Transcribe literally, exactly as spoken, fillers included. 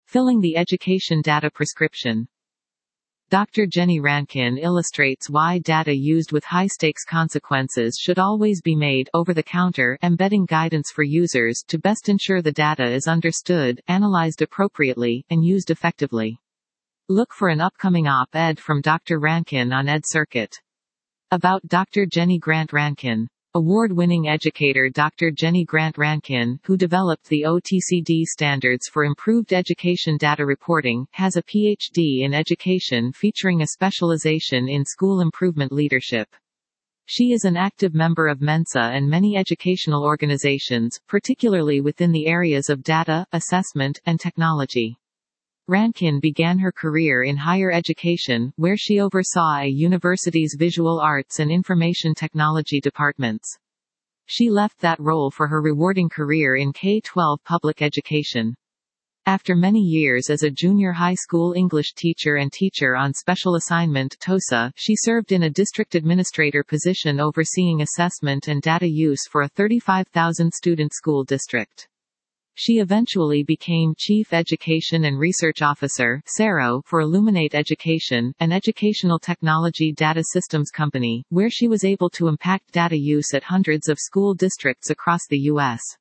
Filling the education data prescription. Doctor Jenny Rankin illustrates why data used with high-stakes consequences should always be made over-the-counter, embedding guidance for users to best ensure the data is understood, analyzed appropriately, and used effectively. Look for an upcoming op-ed from Doctor Rankin on EdCircuit. About Doctor Jenny Grant Rankin. Award-winning educator Doctor Jenny Grant Rankin, who developed the O T C D standards for improved education data reporting, has a P H D in education featuring a specialization in school improvement leadership. She is an active member of Mensa and many educational organizations, particularly within the areas of data, assessment, and technology. Rankin began her career in higher education, where she oversaw a university's visual arts and information technology departments. She left that role for her rewarding career in K twelve public education. After many years as a junior high school English teacher and teacher on special assignment (T O S A), she served in a district administrator position overseeing assessment and data use for a thirty-five thousand student school district. She eventually became Chief Education and Research Officer (S E R O) for Illuminate Education, an educational technology data systems company, where she was able to impact data use at hundreds of school districts across the U S